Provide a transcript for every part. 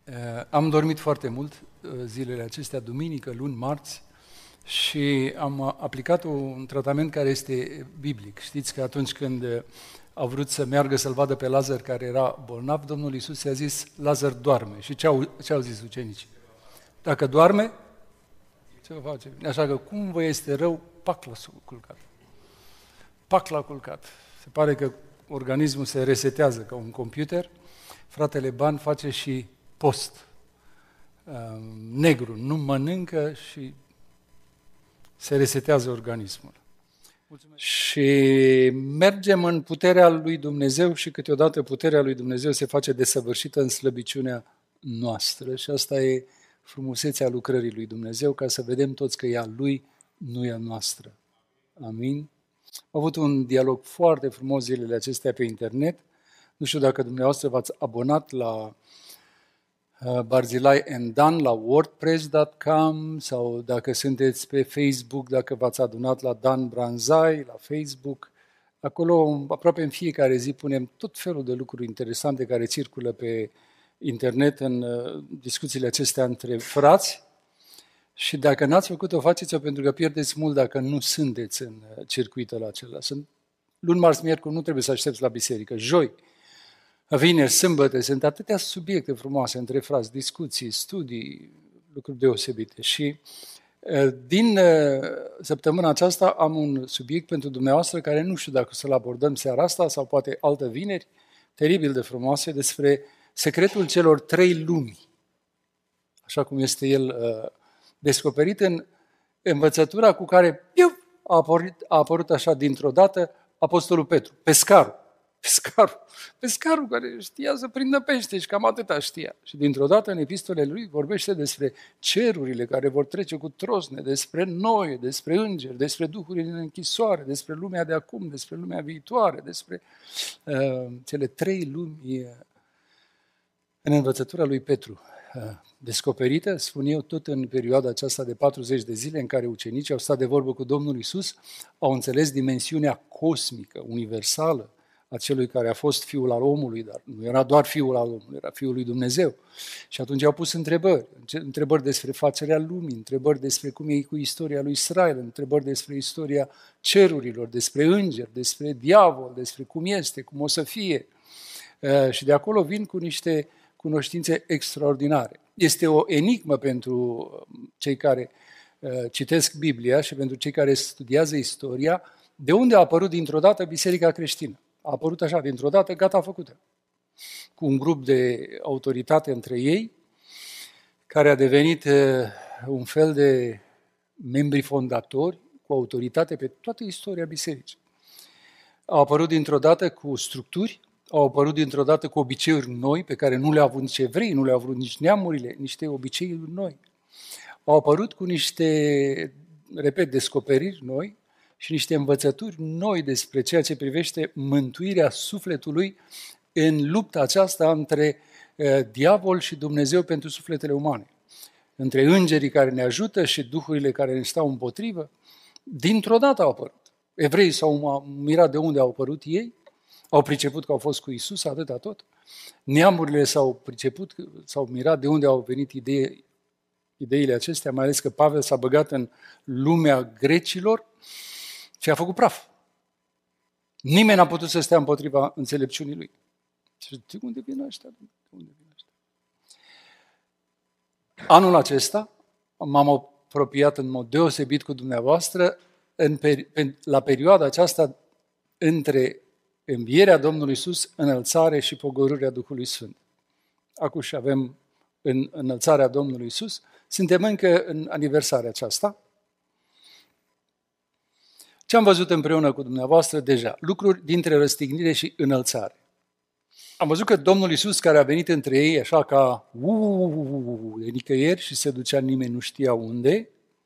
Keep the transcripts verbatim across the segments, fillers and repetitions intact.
Am dormit foarte mult zilele acestea, duminică, luni, marți, și am aplicat un tratament care este biblic. Știți că atunci când a vrut să meargă să-l vadă pe Lazar care era bolnav, Domnul Iisus i-a zis, Lazar doarme. Și ce au, ce au zis ucenicii? Dacă doarme, ce va face? Așa că cum vă este rău, pac l-a culcat. Pac l-a culcat. Se pare că organismul se resetează ca un computer. Fratele Ban face și post. Negru, nu mănâncă și se resetează organismul. Mulțumesc. Și mergem în puterea lui Dumnezeu și câteodată puterea lui Dumnezeu se face desăvârșită în slăbiciunea noastră și asta e frumusețea lucrării lui Dumnezeu, ca să vedem toți că e a Lui, nu e a noastră. Amin? Am avut un dialog foarte frumos zilele acestea pe internet. Nu știu dacă dumneavoastră v-ați abonat la Barzilai and Dan, la wordpress punct com, sau dacă sunteți pe Facebook, dacă v-ați adunat la Dan Branzai, la Facebook. Acolo, aproape în fiecare zi, punem tot felul de lucruri interesante care circulă pe internet în discuțiile acestea între frați. Și dacă n-ați făcut-o, faceți-o, pentru că pierdeți mult dacă nu sunteți în circuitul acela. Sunt luni, marți, miercuri, nu trebuie să aștepți la biserică. Joi, vineri, sâmbătă, sunt atâtea subiecte frumoase între frați, discuții, studii, lucruri deosebite. Și din săptămâna aceasta am un subiect pentru dumneavoastră care nu știu dacă să-l abordăm seara asta sau poate altă vineri, teribil de frumoase, despre secretul celor trei lumi, așa cum este el descoperit în învățătura cu care piu, a, apărut, a apărut așa dintr-o dată Apostolul Petru, pescarul. Pescarul, pescarul care știa să prindă pește și cam atâta știa. Și dintr-o dată în epistolele lui vorbește despre cerurile care vor trece cu trosne, despre noi, despre îngeri, despre duhurile în închisoare, despre lumea de acum, despre lumea viitoare, despre uh, cele trei lumi uh, în învățătura lui Petru. Uh, descoperită, spun eu, tot în perioada aceasta de patruzeci de zile în care ucenicii au stat de vorbă cu Domnul Iisus, au înțeles dimensiunea cosmică, universală, a celui care a fost Fiul al omului, dar nu era doar Fiul al omului, era Fiul lui Dumnezeu. Și atunci au pus întrebări, întrebări despre facerea lumii, întrebări despre cum e cu istoria lui Israel, întrebări despre istoria cerurilor, despre îngeri, despre diavol, despre cum este, cum o să fie. Și de acolo vin cu niște cunoștințe extraordinare. Este o enigmă pentru cei care citesc Biblia și pentru cei care studiază istoria, de unde a apărut dintr-o dată Biserica creștină. A apărut așa, dintr-o dată, gata, făcută. Cu un grup de autoritate între ei, care a devenit un fel de membri fondatori, cu autoritate pe toată istoria bisericii. Au apărut dintr-o dată cu structuri, au apărut dintr-o dată cu obiceiuri noi, pe care nu le-au avut nici evrei, nu le-au avut nici neamurile, niște obiceiuri noi. Au apărut cu niște, repet, descoperiri noi, și niște învățături noi despre ceea ce privește mântuirea sufletului în lupta aceasta între uh, diavol și Dumnezeu pentru sufletele umane. Între îngerii care ne ajută și duhurile care ne stau împotrivă. Dintr-o dată au apărut. Evreii s-au mirat de unde au apărut ei, au priceput că au fost cu Iisus, atâta tot. Neamurile s-au priceput, s-au mirat de unde au venit idei, ideile acestea, mai ales că Pavel s-a băgat în lumea grecilor și a făcut praf. Nimeni n-a putut să stea împotriva înțelepciunii lui. Și de unde vin ăștia? De unde vin ăștia? Anul acesta m-am apropiat în mod deosebit cu dumneavoastră în peri- la perioada aceasta între învierea Domnului Iisus, înălțare și pogorârea Duhului Sfânt. Acum și avem în înălțarea Domnului Iisus. Suntem încă în aniversarea aceasta. Ce am văzut împreună cu dumneavoastră deja? Lucruri dintre răstignire și înălțare. Am văzut că Domnul Iisus, care a venit între ei așa ca uuu, de nicăieri și se ducea, nimeni nu știa unde,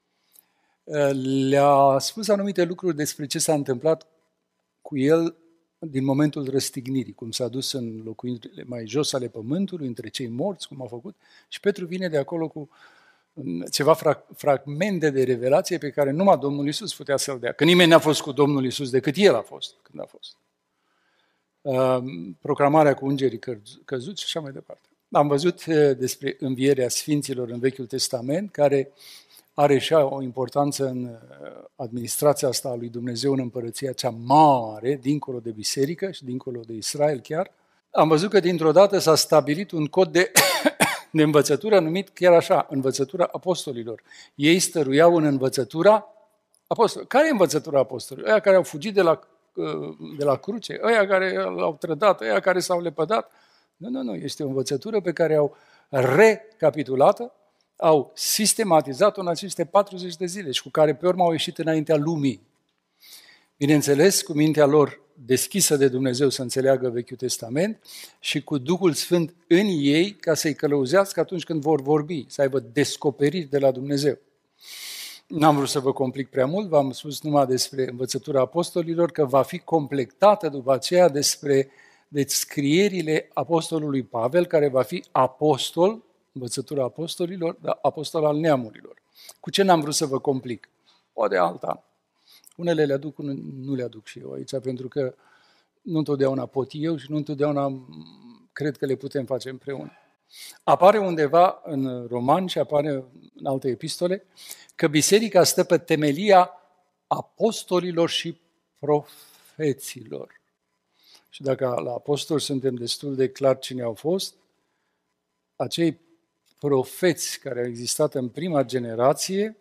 le-a spus anumite lucruri despre ce s-a întâmplat cu el din momentul răstignirii, cum s-a dus în locuințele mai jos ale pământului, între cei morți, cum a făcut, și Petru vine de acolo cu ceva fragmente de revelație pe care numai Domnul Iisus putea să-l dea. Că nimeni n-a fost cu Domnul Iisus decât El a fost când a fost. Proclamarea cu îngerii căzuți și așa mai departe. Am văzut despre învierea sfinților în Vechiul Testament, care are și o importanță în administrația asta a lui Dumnezeu în împărăția cea mare, dincolo de biserică și dincolo de Israel chiar. Am văzut că dintr-o dată s-a stabilit un cod de, de învățătură numit chiar așa, învățătura apostolilor. Ei stăruiau în învățătura apostolilor. Care e învățătura apostolilor? Aia care au fugit de la, de la cruce, aia care l-au trădat, aia care s-au lepădat. Nu, nu, nu, este o învățătură pe care au recapitulată, au sistematizat-o în aceste patruzeci de zile și cu care pe urmă au ieșit înaintea lumii. Bineînțeles, cu mintea lor deschisă de Dumnezeu să înțeleagă Vechiul Testament și cu Duhul Sfânt în ei ca să-i călăuzească atunci când vor vorbi, să aibă descoperiri de la Dumnezeu. N-am vrut să vă complic prea mult, v-am spus numai despre învățătura apostolilor, că va fi completată după aceea despre descrierile apostolului Pavel, care va fi apostol, învățătura apostolilor, dar apostol al neamurilor. Cu ce n-am vrut să vă complic? O de alta. Unele le aduc, nu le aduc și eu aici, pentru că nu întotdeauna pot eu și nu întotdeauna cred că le putem face împreună. Apare undeva în Romani și apare în alte epistole că biserica stă pe temelia apostolilor și profeților. Și dacă la apostoli suntem destul de clar cine au fost, acei profeți care au existat în prima generație,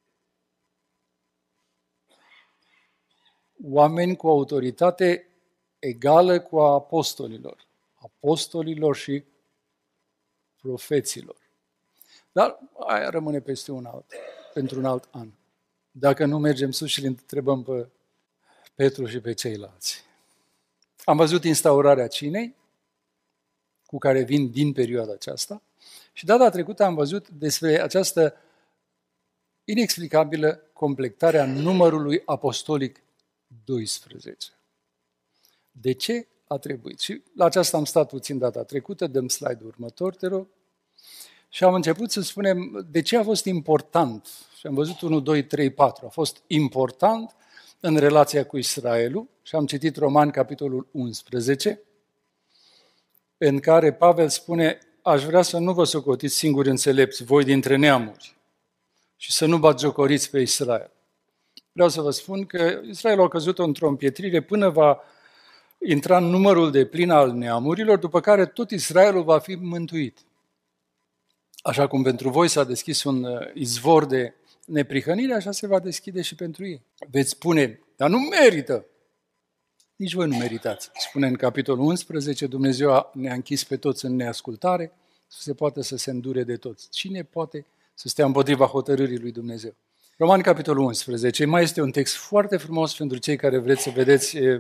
oameni cu autoritate egală cu a apostolilor, apostolilor și profeților. Dar aia rămâne peste un alt, pentru un alt an. Dacă nu mergem sus și îl întrebăm pe Petru și pe ceilalți. Am văzut instaurarea cinei, cu care vin din perioada aceasta, și data trecută am văzut despre această inexplicabilă completare a numărului apostolic doisprezece. De ce a trebuit? Și la aceasta am stat puțin data trecută, dăm slide-ul următor, te rog, și am început să spunem de ce a fost important. Și am văzut unu, doi, trei, patru. A fost important în relația cu Israelul și am citit Romani, capitolul unsprezece, în care Pavel spune: aș vrea să nu vă socotiți singuri înțelepți, voi dintre neamuri, și să nu batjocoriți pe Israel. Vreau să vă spun că Israel a căzut într-o împietrire până va intra în numărul de plin al neamurilor, după care tot Israelul va fi mântuit. Așa cum pentru voi s-a deschis un izvor de neprihănire, așa se va deschide și pentru ei. Veți spune, dar nu merită. Nici voi nu meritați. Spune în capitolul unsprezece, Dumnezeu ne-a închis pe toți în neascultare, să se poată să se îndure de toți. Cine poate să stea împotriva hotărârii lui Dumnezeu? Romani, capitolul unsprezece, mai este un text foarte frumos pentru cei care vreți să vedeți e,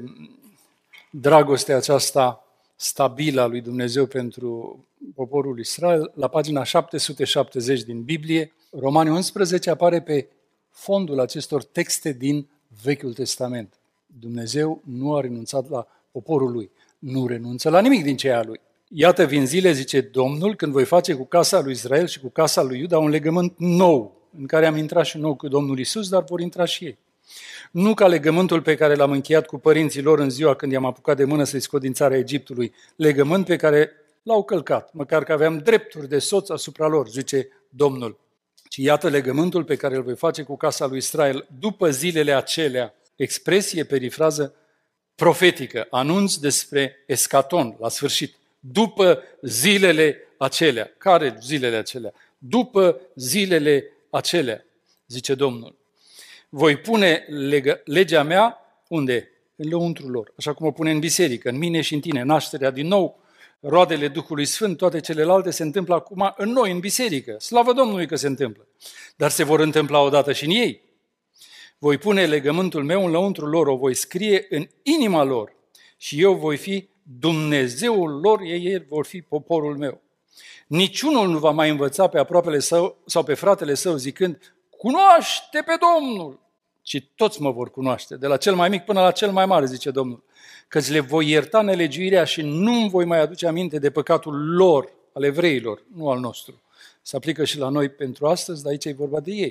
dragostea aceasta stabilă a lui Dumnezeu pentru poporul Israel. La pagina șapte sute șaptezeci din Biblie, Romani unsprezece apare pe fondul acestor texte din Vechiul Testament. Dumnezeu nu a renunțat la poporul lui, nu renunță la nimic din ceea lui. Iată, vin zile, zice Domnul, când voi face cu casa lui Israel și cu casa lui Iuda un legământ nou, în care am intrat și nou cu Domnul Iisus, dar vor intra și ei. Nu ca legământul pe care l-am încheiat cu părinții lor în ziua când i-am apucat de mână să-i scot din țara Egiptului, legământ pe care l-au călcat, măcar că aveam drepturi de soț asupra lor, zice Domnul. Și iată legământul pe care îl voi face cu casa lui Israel după zilele acelea, expresie, perifrază profetică, anunț despre escaton, la sfârșit. După zilele acelea. Care zilele acelea? După zilele acelea, zice Domnul. Voi pune leg- legea mea, unde? În lăuntrul lor, așa cum o pune în biserică, în mine și în tine, nașterea din nou, roadele Duhului Sfânt, toate celelalte se întâmplă acum în noi, în biserică. Slavă Domnului că se întâmplă. Dar se vor întâmpla odată și în ei. Voi pune legământul meu în lăuntrul lor, o voi scrie în inima lor și eu voi fi Dumnezeul lor, ei vor fi poporul meu. Niciunul nu va mai învăța pe aproapele său sau pe fratele său zicând, cunoaște pe Domnul, ci toți mă vor cunoaște, de la cel mai mic până la cel mai mare, zice Domnul, căci le voi ierta nelegiuirea și nu îmi voi mai aduce aminte de păcatul lor, al evreilor, nu al nostru. Se aplică și la noi pentru astăzi, dar aici e vorba de ei.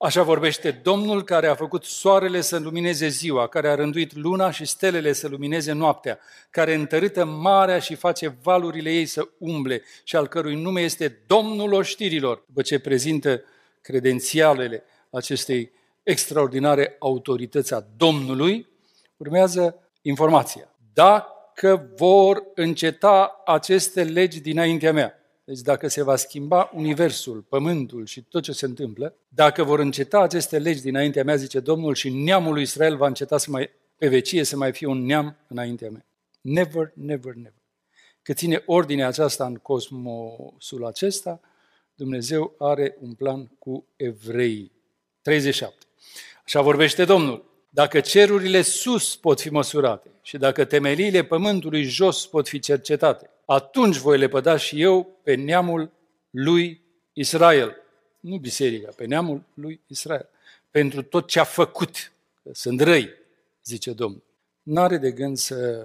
Așa vorbește Domnul care a făcut soarele să lumineze ziua, care a rânduit luna și stelele să lumineze noaptea, care întărâtă marea și face valurile ei să umble și al cărui nume este Domnul oștirilor. După ce prezintă credențialele acestei extraordinare autorități a Domnului, urmează informația. Dacă vor înceta aceste legi dinaintea mea, deci dacă se va schimba universul, pământul și tot ce se întâmplă, dacă vor înceta aceste legi dinaintea mea, zice Domnul, și neamul lui Israel va înceta să mai, pe vecie să mai fie un neam înaintea mea. Never, never, never. Că ține ordinea aceasta în cosmosul acesta, Dumnezeu are un plan cu evreii. treizeci și șapte. Așa vorbește Domnul. Dacă cerurile sus pot fi măsurate și dacă temeliile pământului jos pot fi cercetate, atunci voi lepăda și eu pe neamul lui Israel. Nu biserica, pe neamul lui Israel. Pentru tot ce a făcut. Sunt răi, zice Domnul. N-are de gând să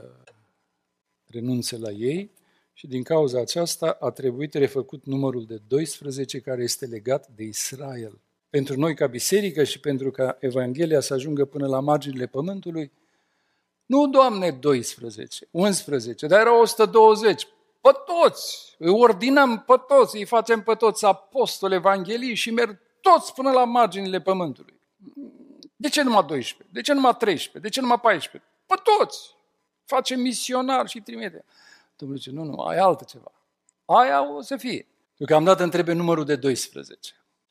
renunțe la ei și din cauza aceasta a trebuit refăcut numărul de doisprezece care este legat de Israel. Pentru noi ca biserică și pentru ca Evanghelia să ajungă până la marginile pământului, nu, Doamne, doisprezece, unsprezece, dar erau o sută douăzeci, pe toți, îi ordinăm pe toți, îi facem pe toți apostoli, evanghelii și merg toți până la marginile pământului. De ce numai doisprezece? De ce numai treisprezece? De ce numai paisprezece? Pe toți! Facem misionar și trimite. Domnul zice, nu, nu, ai altă ceva. Aia o să fie. Deocamdată îmi trebuie numărul de doisprezece.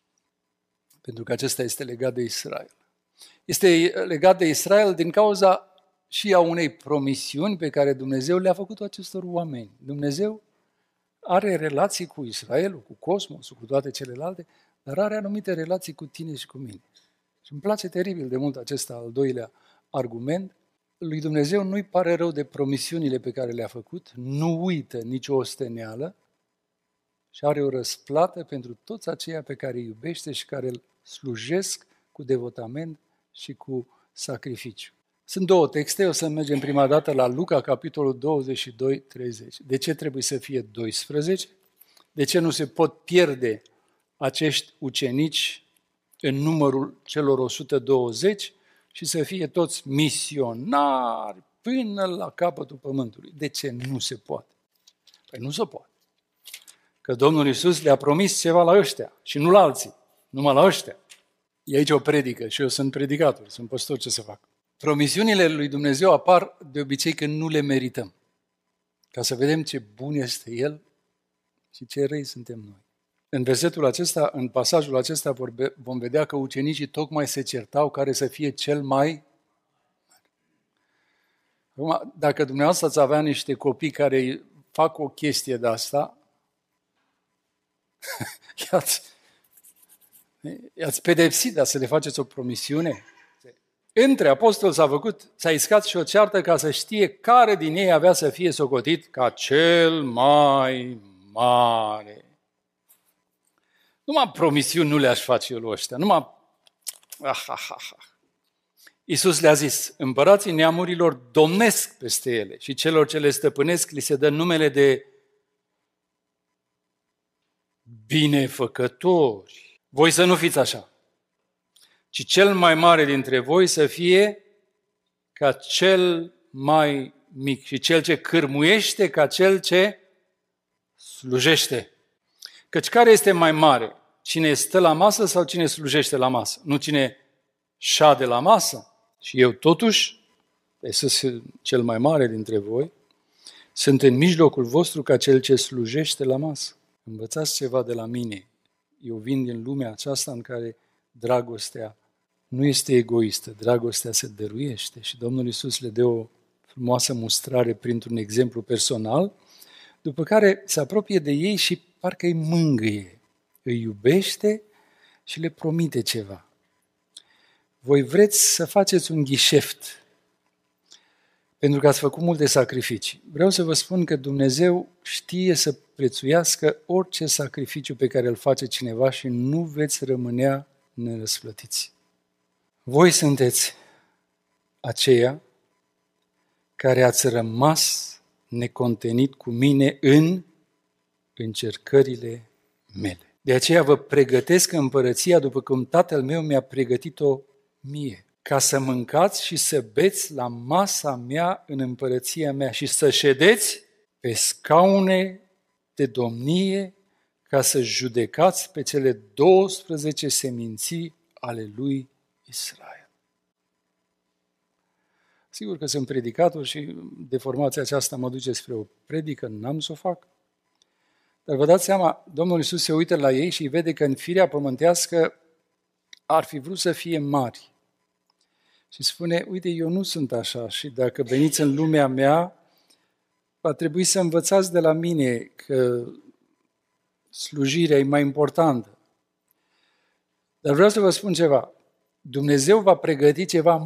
Pentru că acesta este legat de Israel. Este legat de Israel din cauza și a unei promisiuni pe care Dumnezeu le-a făcut acestor oameni. Dumnezeu are relații cu Israelul, cu cosmosul, cu toate celelalte, dar are anumite relații cu tine și cu mine. Și îmi place teribil de mult acesta al doilea argument. Lui Dumnezeu nu-i pare rău de promisiunile pe care le-a făcut, nu uită nicio osteneală și are o răsplată pentru toți aceia pe care îi iubește și care îl slujesc cu devotament și cu sacrificiu. Sunt două texte, o să mergem prima dată la Luca, capitolul douăzeci și doi, treizeci. De ce trebuie să fie doisprezece? De ce nu se pot pierde acești ucenici în numărul celor o sută douăzeci și să fie toți misionari până la capătul pământului? De ce nu se poate? Păi nu se poate. Că Domnul Iisus le-a promis ceva la ăștia și nu la alții, numai la ăștia. E aici o predică și eu sunt predicator, sunt păstor, ce să fac? Promisiunile lui Dumnezeu apar de obicei când nu le merităm, ca să vedem ce bun este El și ce răi suntem noi. În versetul acesta, în pasajul acesta vorbe, vom vedea că ucenicii tocmai se certau care să fie cel mai... Acum, dacă dumneavoastră ați avea niște copii care fac o chestie de asta, i-ați, i-ați pedepsit, dar să le faceți o promisiune. Între apostoli s-a făcut, s-a iscat și o ceartă ca să știe care din ei avea să fie socotit ca cel mai mare. Numai promisiuni nu le-aș face eu lui ăștia, numai... Ah, ah, ah, ah. Iisus le-a zis, împărații neamurilor domnesc peste ele și celor ce le stăpânesc li se dă numele de binefăcători. Voi să nu fiți așa, ci cel mai mare dintre voi să fie ca cel mai mic și cel ce cârmuiește ca cel ce slujește. Căci care este mai mare? Cine stă la masă sau cine slujește la masă? Nu cine șade la masă? Și eu totuși, sunt cel mai mare dintre voi, sunt în mijlocul vostru ca cel ce slujește la masă. Învățați ceva de la mine. Eu vin din lumea aceasta în care dragostea nu este egoistă, dragostea se dăruiește. Și Domnul Iisus le dă o frumoasă mustrare printr-un exemplu personal, după care se apropie de ei și parcă îi mângâie, îi iubește și le promite ceva. Voi vreți să faceți un ghișeft, pentru că ați făcut multe sacrificii. Vreau să vă spun că Dumnezeu știe să prețuiască orice sacrificiu pe care îl face cineva și nu veți rămânea nerăsplătiți. Voi sunteți aceia care ați rămas necontenit cu mine în încercările mele. De aceea vă pregătesc împărăția după cum Tatăl meu mi-a pregătit-o mie, ca să mâncați și să beți la masa mea în împărăția mea și să ședeți pe scaune de domnie ca să judecați pe cele douăsprezece seminții ale lui Israel. Sigur că sunt predicator și deformația aceasta mă duce spre o predică, n-am să o fac. Dar vă dați seama, Domnul Iisus se uită la ei și îi vede că în firea pământească ar fi vrut să fie mari. Și spune, uite, eu nu sunt așa și dacă veniți în lumea mea, va trebui să învățați de la mine că slujirea e mai importantă. Dar vreau să vă spun ceva. Dumnezeu va pregăti ceva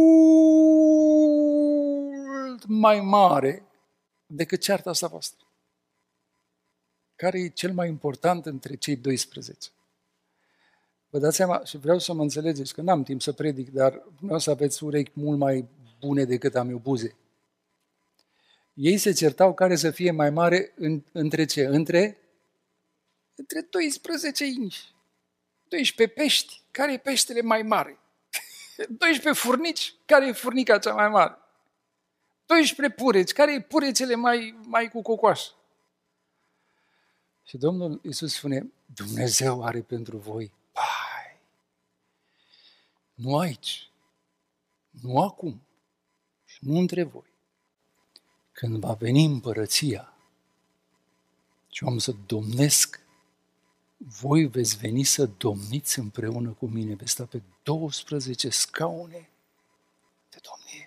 mult mai mare decât cearta asta voastră. Care e cel mai important între cei doisprezece? Vă dați seama, și vreau să mă înțelegeți, că n-am timp să predic, dar vreau să aveți urechi mult mai bune decât am eu buze. Ei se certau care să fie mai mare în, între ce? Între, între doisprezece inși. doisprezece pești. Care e peștele mai mare? doisprezece furnici. Care e furnica cea mai mare? doisprezece pureci. Care e purecele mai, mai cu cocoașă? Și Domnul Iisus spune, Dumnezeu are pentru voi pai. Nu aici, nu acum și nu între voi. Când va veni împărăția și eu am să domnesc, voi veți veni să domniți împreună cu mine, veți sta pe douăsprezece scaune de domnie.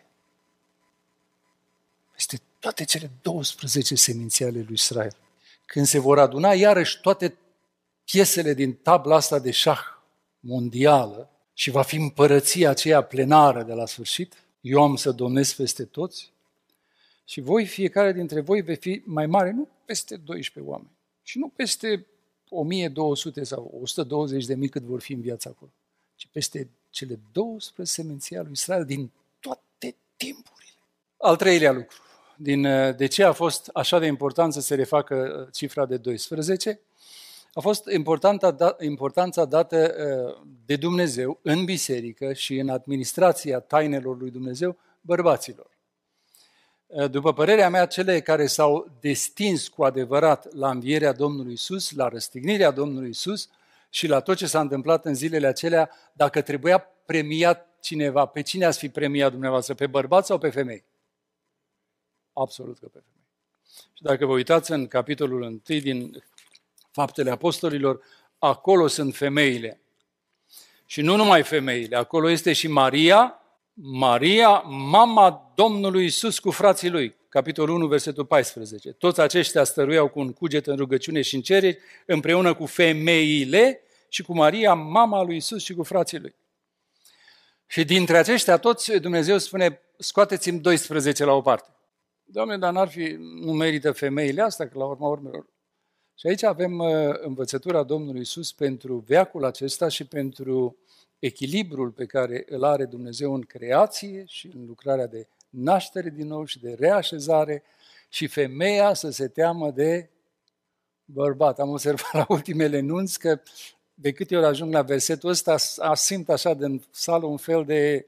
Peste toate cele douăsprezece seminții ale lui Israel. Când se vor aduna iarăși toate piesele din tabla asta de șah mondială și va fi împărăția aceea plenară de la sfârșit, eu am să domnesc peste toți și voi, fiecare dintre voi, vei fi mai mare, nu peste doisprezece oameni și nu peste o mie două sute sau o sută douăzeci de mii cât vor fi în viața acolo, ci peste cele douăsprezece seminții ale lui Israel din toate timpurile. Al treilea lucru. Din, de ce a fost așa de important să se refacă cifra de doisprezece? A fost importanța dată de Dumnezeu în biserică și în administrația tainelor lui Dumnezeu bărbaților. După părerea mea, cele care s-au destins cu adevărat la învierea Domnului Iisus, la răstignirea Domnului Iisus și la tot ce s-a întâmplat în zilele acelea, dacă trebuia premiat cineva, pe cine ați fi premiat dumneavoastră, pe bărbați sau pe femei? Absolut că pe femei. Și dacă vă uitați în capitolul unu din Faptele Apostolilor, acolo sunt femeile. Și nu numai femeile, acolo este și Maria, Maria, mama Domnului Iisus cu frații lui. Capitolul unu, versetul paisprezece. Toți aceștia stăruiau cu un cuget în rugăciune și în cereri, împreună cu femeile și cu Maria, mama lui Iisus și cu frații lui. Și dintre aceștia toți, Dumnezeu spune, scoateți-mi doisprezece la o parte. Doamne, dar n-ar fi, nu merită femeile astea, că la urma urmelor. Și aici avem uh, învățătura Domnului Iisus pentru veacul acesta și pentru echilibrul pe care îl are Dumnezeu în creație și în lucrarea de naștere din nou și de reașezare și femeia să se teamă de bărbat. Am observat la ultimele nunți că de câte ori ajung la versetul ăsta, simt așa din sală un fel de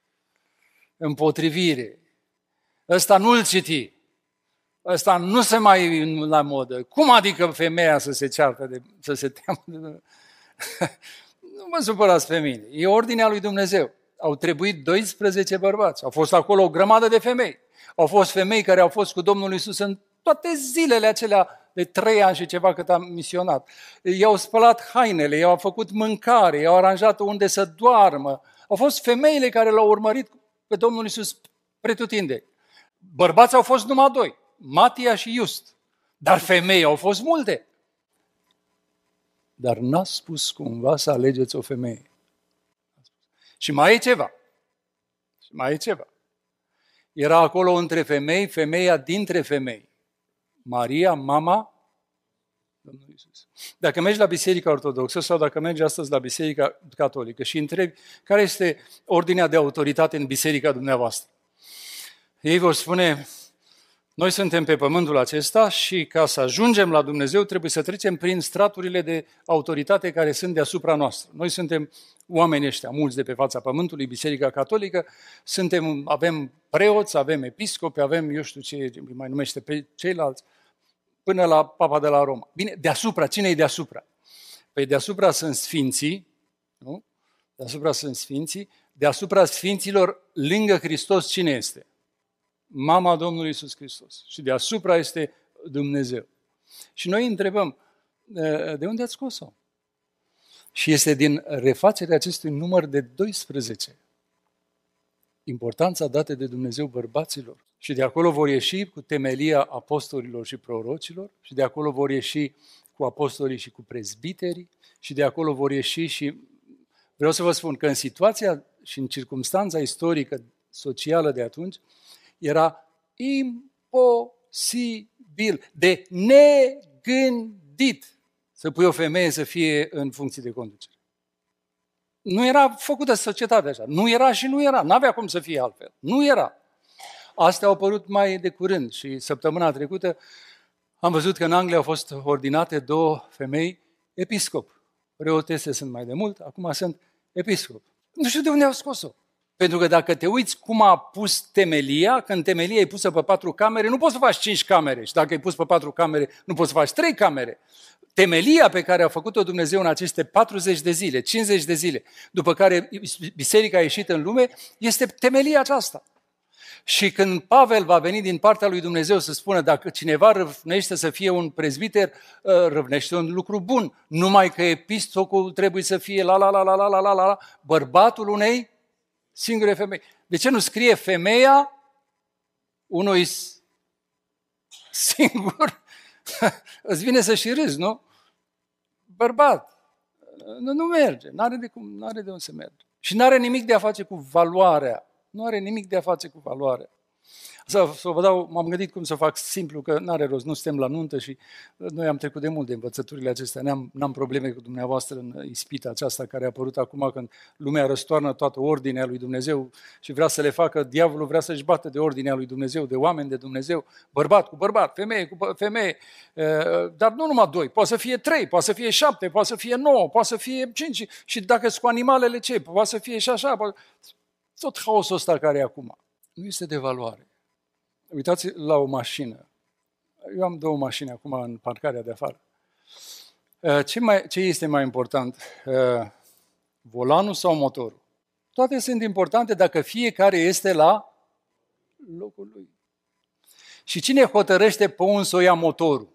împotrivire. Ăsta nu-l citi. Ăsta nu se mai la modă. Cum adică femeia să se ceartă, de, să se teamă de... Nu mă supărați pe mine. E ordinea lui Dumnezeu. Au trebuit doisprezece bărbați. Au fost acolo o grămadă de femei. Au fost femei care au fost cu Domnul Iisus în toate zilele acelea de trei ani și ceva cât am misionat. I-au spălat hainele, i-au făcut mâncare, i-au aranjat unde să doarmă. Au fost femeile care l-au urmărit pe Domnul Iisus pretutindeni. Bărbați au fost numai doi, Matia și Iust. Dar femei au fost multe. Dar n-a spus cumva să alegeți o femeie. Și mai e ceva. Și mai e ceva. Era acolo între femei, femeia dintre femei. Maria, mama Domnului Iisus. Dacă mergi la Biserica Ortodoxă sau dacă mergi astăzi la Biserica Catolică și întrebi care este ordinea de autoritate în biserica dumneavoastră, ei vor spune Noi suntem pe pământul acesta și ca să ajungem la Dumnezeu trebuie să trecem prin straturile de autoritate care sunt deasupra noastră. Noi suntem oamenii ăștia, mulți de pe fața pământului, Biserica Catolică, suntem, avem preoți, avem episcopi, avem, eu știu ce îi mai numește pe ceilalți, până la Papa de la Roma. Bine, deasupra, cine e deasupra? Păi deasupra sunt sfinții, nu? Deasupra sunt sfinții, deasupra sfinților, lângă Hristos, cine este? Mama Domnului Iisus Hristos. Și deasupra este Dumnezeu. Și noi întrebăm, de unde ați scos-o? Și este din refacerea acestui număr de doisprezece. Importanța dată de Dumnezeu bărbaților. Și de acolo vor ieși cu temelia apostolilor și prorocilor, și de acolo vor ieși cu apostolii și cu prezbiterii, și de acolo vor ieși și... Vreau să vă spun că în situația și în circumstanța istorică, socială de atunci, era imposibil, de negândit să pui o femeie să fie în funcție de conducere. Nu era făcută societatea așa. Nu era și nu era. N-avea cum să fie altfel. Nu era. Astea au apărut mai de curând și săptămâna trecută am văzut că în Anglia au fost ordinate două femei episcop. Preotese sunt mai de mult, acum sunt episcop. Nu știu de unde au scos-o. Pentru că dacă te uiți cum a pus temelia, când temelia e pusă pe patru camere, nu poți să faci cinci camere. Și dacă e pus pe patru camere, nu poți să faci trei camere. Temelia pe care a făcut-o Dumnezeu în aceste patruzeci de zile, cincizeci de zile, după care biserica a ieșit în lume, este temelia aceasta. Și când Pavel va veni din partea lui Dumnezeu să spună dacă cineva răvnește să fie un prezbiter, răvnește un lucru bun, numai că episcopul trebuie să fie la la la la la la la la bărbatul unei singure femei. De ce nu scrie femeia unui singur? Îți vine să și râzi, nu? Bărbat. Nu, nu merge. N-are de cum, n-are de unde să merge. Și n-are nimic de a face cu valoarea. Nu are nimic de a face cu valoarea. Să, să vă dau, m-am gândit cum să fac simplu, că n-are rost, nu suntem la nuntă și noi am trecut de mult de învățăturile acestea, n-am, n-am probleme cu dumneavoastră în ispita aceasta care a apărut acum când lumea răstoarnă toată ordinea lui Dumnezeu și vrea să le facă, diavolul vrea să-și bată de ordinea lui Dumnezeu, de oameni de Dumnezeu, bărbat cu bărbat, femeie cu femeie, dar nu numai doi, poate să fie trei, poate să fie șapte, poate să fie nouă, poate să fie cinci și dacă sunt cu animalele ce, poate să fie și așa, poate... tot haosul ăsta care e acum nu este de valoare. Uitați la o mașină. Eu am două mașini acum în parcarea de afară. Ce, mai, ce este mai important? Volanul sau motorul? Toate sunt importante dacă fiecare este la locul lui. Și cine hotărăște pe un să o ia motorul?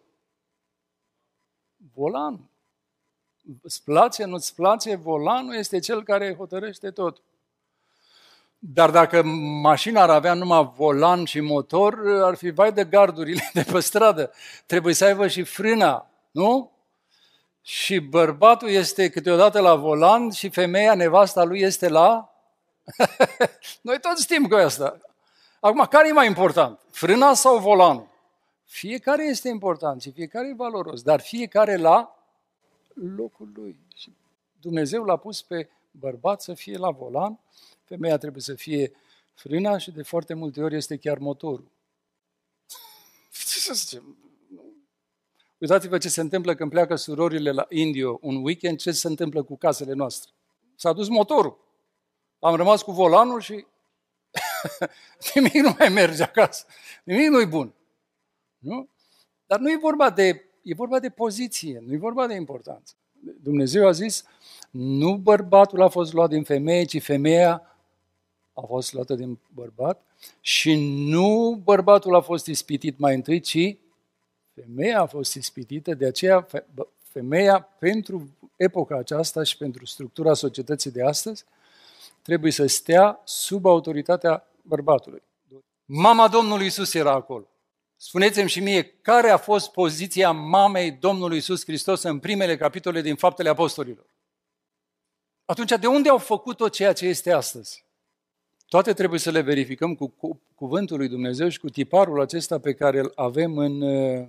Volanul. Îți place, nu-ți place? Volanul este cel care hotărăște tot. Dar dacă mașina ar avea numai volan și motor, ar fi vai de gardurile de pe stradă. Trebuie să aibă și frâna, nu? Și bărbatul este câteodată la volan și femeia, nevasta lui, este la... Noi toți știm cu asta. Acum, care e mai important? Frâna sau volanul? Fiecare este important și fiecare e valoros, dar fiecare la locul lui. Și Dumnezeu l-a pus pe bărbat să fie la volan, femeia trebuie să fie frâna și de foarte multe ori este chiar motorul. Ce să zicem? Uitați-vă ce se întâmplă când pleacă surorile la Indio un weekend, ce se întâmplă cu casele noastre. S-a dus motorul. Am rămas cu volanul și nimic nu mai merge acasă. Nimic nu-i bun. Nu? Dar nu e vorba de, e vorba de poziție, nu e vorba de importanță. Dumnezeu a zis, nu bărbatul a fost luat din femeie, ci femeia a fost luată din bărbat și nu bărbatul a fost ispitit mai întâi, ci femeia a fost ispitită, de aceea femeia, pentru epoca aceasta și pentru structura societății de astăzi, trebuie să stea sub autoritatea bărbatului. Mama Domnului Iisus era acolo. Spuneți-mi și mie, care a fost poziția mamei Domnului Iisus Hristos în primele capitole din Faptele Apostolilor? Atunci, de unde au făcut-o ceea ce este astăzi? Toate trebuie să le verificăm cu, cu cuvântul lui Dumnezeu și cu tiparul acesta pe care îl avem în,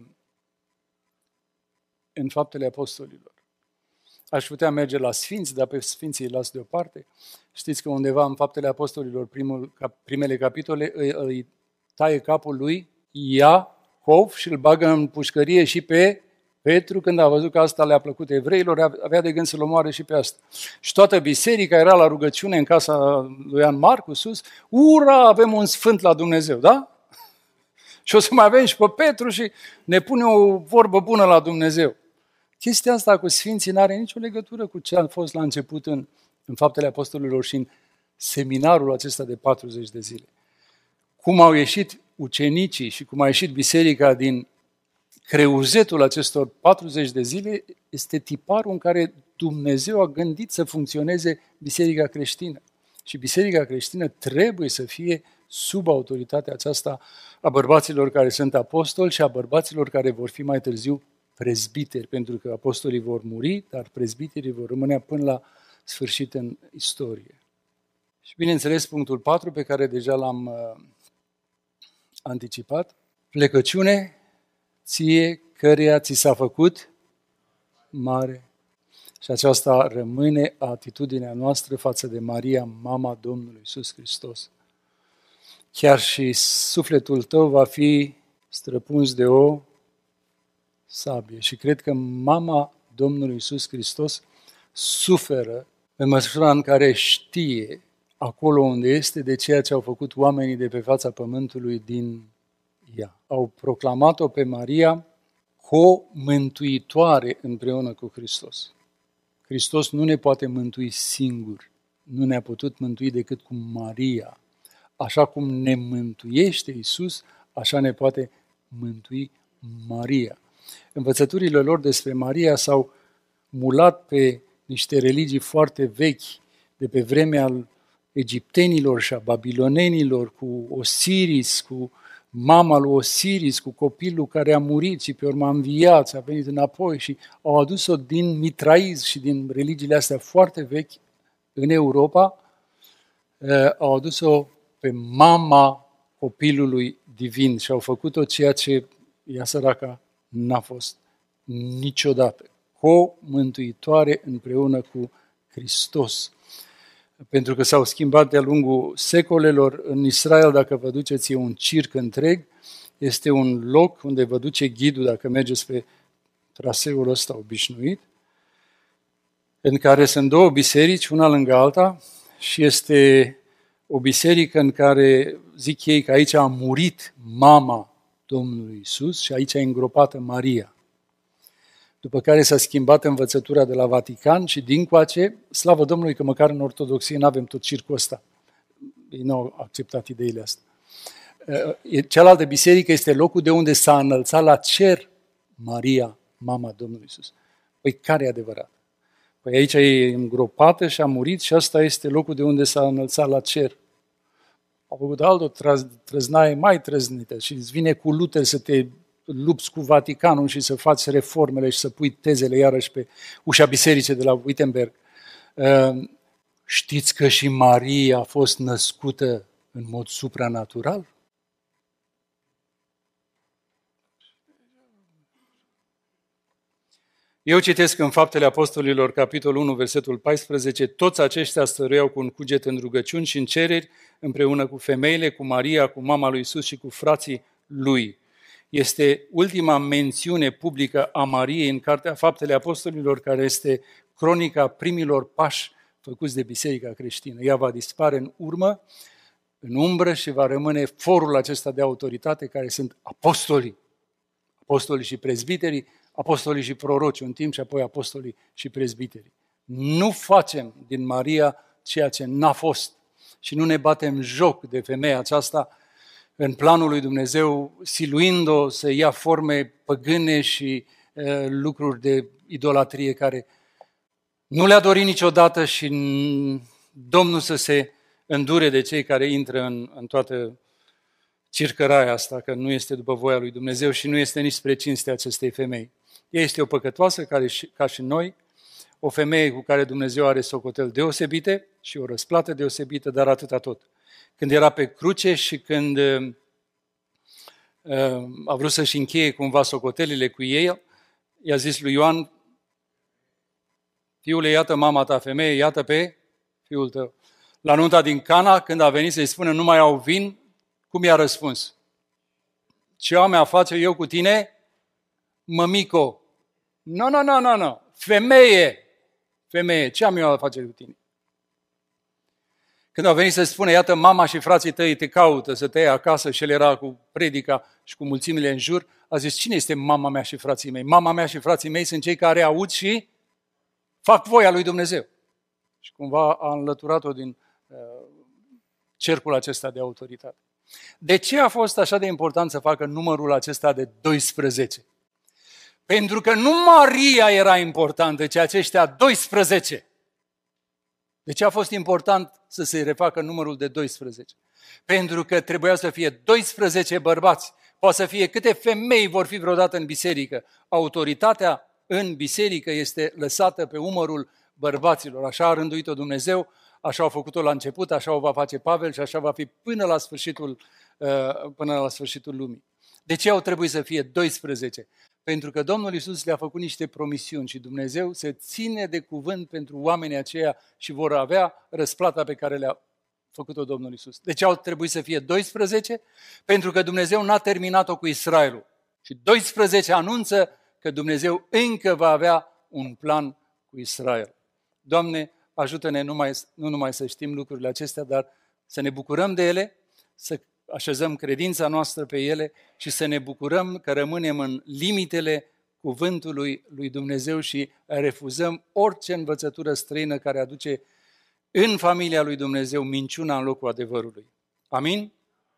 în Faptele Apostolilor. Aș putea merge la Sfinți, dar pe Sfinții îi las deoparte. Știți că undeva în Faptele Apostolilor, primul, primele capitole, îi, îi taie capul lui Iacov și îl bagă în pușcărie și pe Petru, când a văzut că asta le-a plăcut evreilor, avea de gând să-l omoare și pe asta. Și toată biserica era la rugăciune în casa lui Ioan Marcu sus, ura, avem un sfânt la Dumnezeu, da? Și o să mai avem și pe Petru și ne pune o vorbă bună la Dumnezeu. Chestia asta cu sfinții n-are nicio legătură cu ce a fost la început în, în Faptele Apostolilor și în seminarul acesta de patruzeci de zile. Cum au ieșit ucenicii și cum a ieșit biserica din creuzetul acestor patruzeci de zile este tiparul în care Dumnezeu a gândit să funcționeze biserica creștină. Și biserica creștină trebuie să fie sub autoritatea aceasta a bărbaților care sunt apostoli și a bărbaților care vor fi mai târziu prezbiteri, pentru că apostolii vor muri, dar prezbiterii vor rămâne până la sfârșit în istorie. Și bineînțeles, punctul patru, pe care deja l-am uh, anticipat, plecăciune ție căreia ți s-a făcut mare. Și aceasta rămâne atitudinea noastră față de Maria, mama Domnului Iisus Hristos. Chiar și sufletul tău va fi străpuns de o sabie. Și cred că mama Domnului Iisus Hristos suferă în măsura în care știe acolo unde este de ceea ce au făcut oamenii de pe fața pământului din ea. Au proclamat-o pe Maria co-mântuitoare împreună cu Hristos. Hristos nu ne poate mântui singur, nu ne-a putut mântui decât cu Maria. Așa cum ne mântuiește Iisus, așa ne poate mântui Maria. Învățăturile lor despre Maria s-au mulat pe niște religii foarte vechi, de pe vremea egiptenilor și a babilonenilor, cu Osiris, cu mama lui Osiris, cu copilul care a murit și pe urmă a înviat și a venit înapoi și au adus-o din mitraism și din religiile astea foarte vechi în Europa, au adus-o pe mama copilului divin și au făcut-o ceea ce ea săraca n-a fost niciodată. Co-mântuitoare împreună cu Hristos. Pentru că s-au schimbat de-a lungul secolelor în Israel, dacă vă duceți, e un circ întreg, este un loc unde vă duce ghidul dacă mergeți pe traseul ăsta obișnuit, în care sunt două biserici, una lângă alta, și este o biserică în care zic ei că aici a murit mama Domnului Iisus și aici e îngropată Maria. După care s-a schimbat învățătura de la Vatican și dincoace, slavă Domnului că măcar în ortodoxie nu avem tot circul ăsta. Ei nu au acceptat ideile astea. Cealaltă biserică este locul de unde s-a înălțat la cer Maria, mama Domnului Iisus. Păi care e adevărat? Păi aici e îngropată și a murit și asta este locul de unde s-a înălțat la cer. Au făcut altă trăznaie mai trăznită și îți vine cu Luther să te lupți cu Vaticanul și să faci reformele și să pui tezele iarăși pe ușa bisericii de la Wittenberg. Știți că și Maria a fost născută în mod supranatural? Eu citesc în Faptele Apostolilor, capitolul unu, versetul paisprezece, toți aceștia stăruiau cu un cuget în rugăciuni și în cereri, împreună cu femeile, cu Maria, cu mama lui Iisus și cu frații lui. Este ultima mențiune publică a Mariei în Cartea Faptele Apostolilor, care este cronica primilor pași făcuți de biserica creștină. Ea va dispare în urmă, în umbră și va rămâne forul acesta de autoritate care sunt apostolii, apostolii și prezbiterii, apostolii și proroci un timp și apoi apostolii și prezbiterii. Nu facem din Maria ceea ce n-a fost și nu ne batem joc de femeia aceasta în planul lui Dumnezeu, siluind-o să ia forme păgâne și uh, lucruri de idolatrie care nu le-a dorit niciodată și Domnul să se îndure de cei care intră în, în toată circăraia asta, că nu este după voia lui Dumnezeu și nu este nici spre cinstea acestei femei. Ea este o păcătoasă care, ca și noi, o femeie cu care Dumnezeu are socotel deosebite și o răsplată deosebită, dar atâta tot. Când era pe cruce și când uh, a vrut să-și încheie cumva socotelile cu ei, i-a zis lui Ioan, fiule, iată mama ta, femeie, iată pe fiul tău. La nunta din Cana, când a venit să-i spună nu mai au vin, cum i-a răspuns? Ce am a face eu cu tine? Mămico. Nu, nu, nu, nu, nu. Femeie. Femeie. Ce am eu a face cu tine? Când au venit să spună, iată, mama și frații tăi te caută să te iei acasă și el era cu predica și cu mulțimile în jur, a zis, cine este mama mea și frații mei? Mama mea și frații mei sunt cei care aud și fac voia lui Dumnezeu. Și cumva a înlăturat-o din uh, cercul acesta de autoritate. De ce a fost așa de important să facă numărul acesta de doisprezece? Pentru că nu Maria era importantă, ci aceștia doisprezece. De ce a fost important să se refacă numărul de doisprezece? Pentru că trebuia să fie doisprezece bărbați. Poate să fie câte femei vor fi vreodată în biserică. Autoritatea în biserică este lăsată pe umărul bărbaților. Așa a rânduit-o Dumnezeu, așa au făcut-o la început, așa o va face Pavel și așa va fi până la sfârșitul, până la sfârșitul lumii. De ce au trebuit să fie doisprezece? Pentru că Domnul Iisus le-a făcut niște promisiuni și Dumnezeu se ține de cuvânt pentru oamenii aceia și vor avea răsplata pe care le-a făcut-o Domnul Iisus. De ce au trebuit să fie doisprezece? Pentru că Dumnezeu n-a terminat-o cu Israelul. Și doisprezece anunță că Dumnezeu încă va avea un plan cu Israel. Doamne, ajută-ne numai, nu numai să știm lucrurile acestea, dar să ne bucurăm de ele, să așezăm credința noastră pe ele și să ne bucurăm că rămânem în limitele cuvântului lui Dumnezeu și refuzăm orice învățătură străină care aduce în familia lui Dumnezeu minciuna în locul adevărului. Amin?